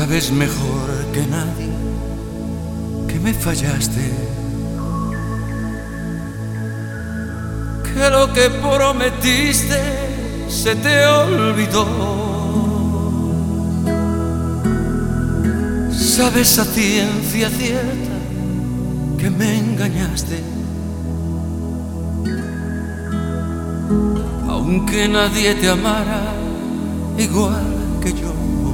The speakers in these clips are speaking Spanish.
Sabes mejor que nadie que me fallaste, que lo que prometiste se te olvidó. Sabes a ciencia cierta que me engañaste, aunque nadie te amara igual que yo.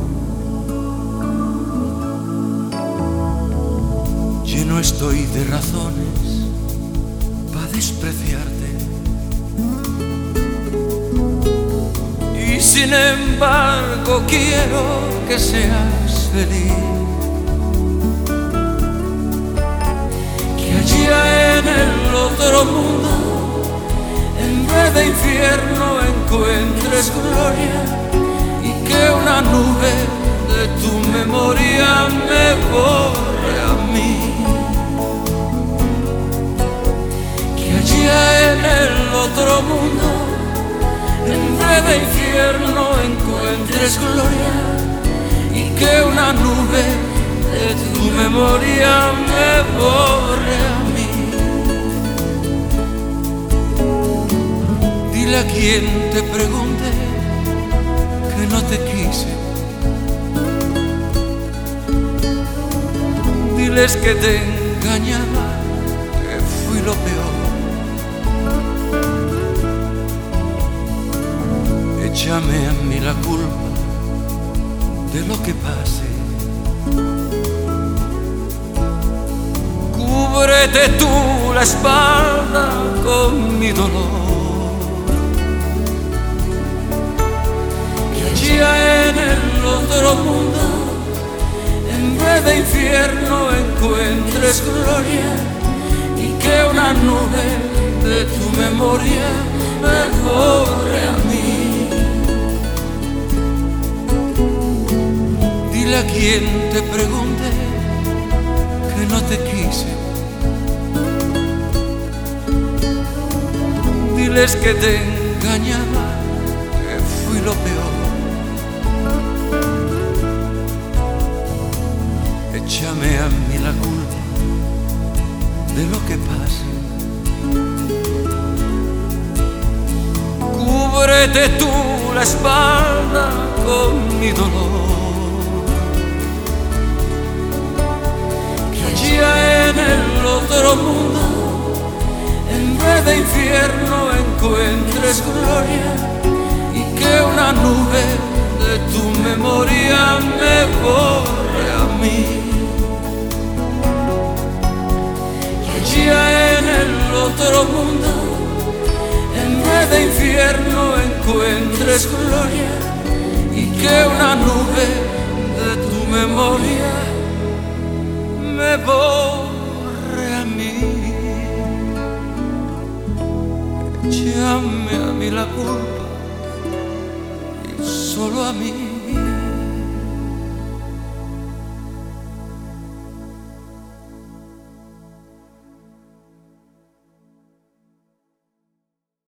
Lleno estoy de razones para despreciarte, y sin embargo quiero que seas feliz, que allá en el otro mundo en vez de infierno encuentres gloria, y que una nube de tu memoria me borre a mí. Allá en el otro mundo, en vez de infierno encuentres gloria, y que una nube de tu memoria me borre a mí. Dile a quien te pregunte que no te quise, diles que te engañaba, que fui lo peor. Échame a mí la culpa de lo que pase, cúbrete tú la espalda con mi dolor, que allá en el otro mundo en vez de infierno encuentres gloria, y que una nube de tu memoria me borre a mí. Dile a quien te pregunte que no te quise, diles que te engañaba, que fui lo peor. Échame a mí la culpa de lo que pase, cúbrete tú la espalda con mi dolor, allá en el otro mundo en vez de infierno encuentres gloria, y que una nube de tu memoria me borre a mí. Allá en el otro mundo en vez de infierno encuentres gloria, y que una nube de tu memoria me borre a mí. Échame a mí la culpa, y solo a mí.